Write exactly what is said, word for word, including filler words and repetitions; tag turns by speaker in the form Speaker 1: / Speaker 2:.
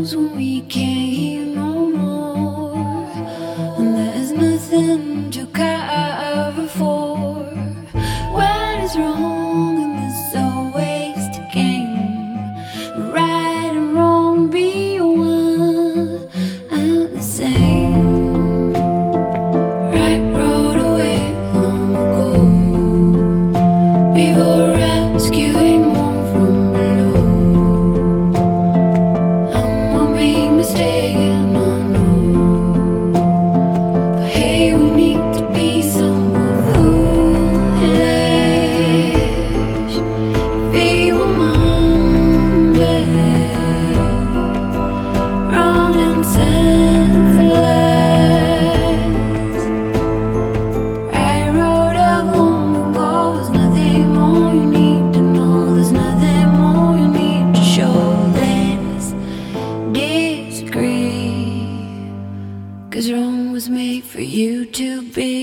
Speaker 1: knows when we can't hear no more, and there's nothing to cover for. What is wrong in this always to game? Right and wrong be one and the same. Right road away long ago, before rescuing one from below. I'm not being mistaken, I know, but hey, we need to be somewhat foolish. Be woman, wrong and senseless. Right road of long ago. There's nothing more you need to know. There's nothing more you need to show. Let's disagree, 'cause wrong was made for you to be.